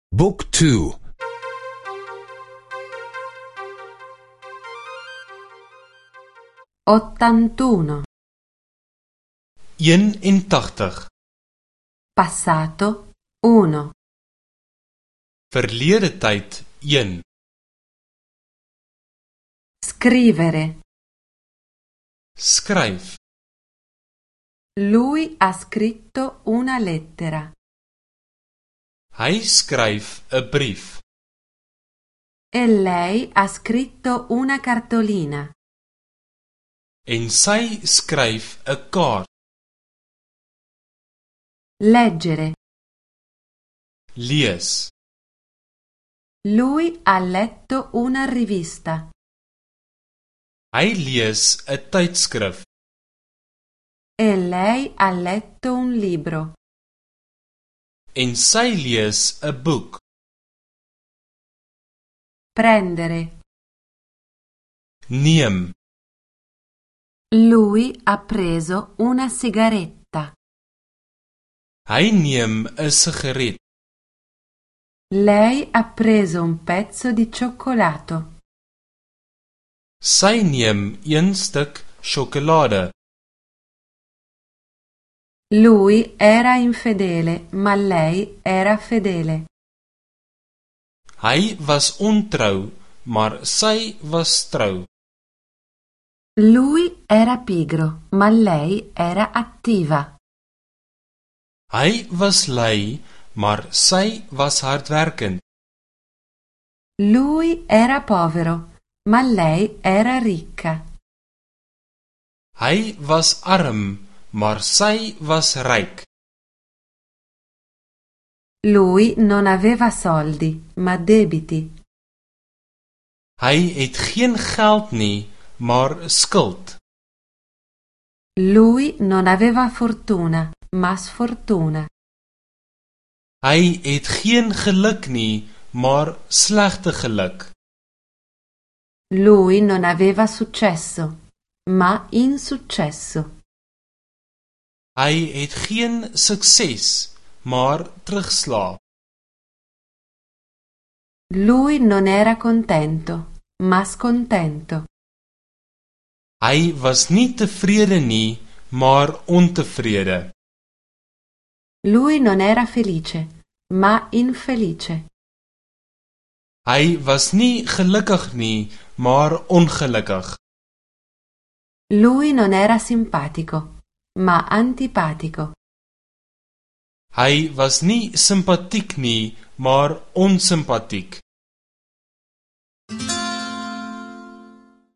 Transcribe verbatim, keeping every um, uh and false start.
Book two. ottantuno. eenentachtig. Passato uno. Verlede tyd een. Scrivere. Skryf. Lui ha scritto una lettera. Hy skryf 'n brief. E lei ha scritto una cartolina. En sy skryf 'n kaart. Leggere. Lees. Lui ha letto una rivista. Hy lees 'n tydskrif. E lei ha letto un libro. En sy lees 'n boek. Prendere. Neem. Lui ha preso una sigaretta. Hy neem 'n sigaret. Lei ha preso un pezzo di cioccolato. Sy neem een stuk sjokolade. Lui era infedele, ma lei era fedele. Hy was ontrou, maar sy was trou. Lui era pigro, ma lei era attiva. Hy was lui, maar sy was hardwerkend. Lui era povero, ma lei era ricca. Hy was arm, maar sy was ryk. Lui non aveva soldi, ma debiti. Hy het geen geld nie, maar skuld. Lui non aveva fortuna, ma sfortuna. Hy het geen geluk nie, maar slegte geluk. Lui non aveva successo, ma insuccesso. Hy het geen sukses, maar terugslag. Lui non era contento, ma scontento. Hy was nie tevrede nie, maar ontevrede. Lui non era felice, ma infelice. Hy was nie gelukkig nie, maar ongelukkig. Lui non era simpatico, ma antipatico. Hy was nie simpatiek nie, maar onsimpatiek.